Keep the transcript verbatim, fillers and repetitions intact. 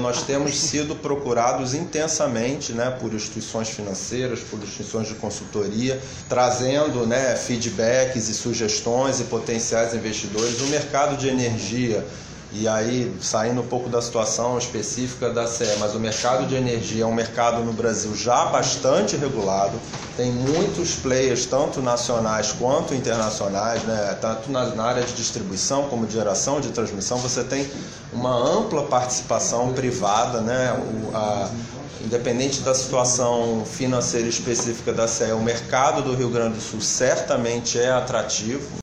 nós temos sido procurados intensamente, né, por instituições financeiras, por instituições de consultoria, trazendo, né, feedbacks e sugestões e potenciais investidores. O mercado de energia, e aí saindo um pouco da situação específica da C E, mas o mercado de energia é um mercado no Brasil já bastante regulado, tem muitos players, tanto nacionais quanto internacionais, né? Tanto na, na área de distribuição como de geração, de transmissão, você tem uma ampla participação privada, né? O, a, independente da situação financeira específica da C E, o mercado do Rio Grande do Sul certamente é atrativo.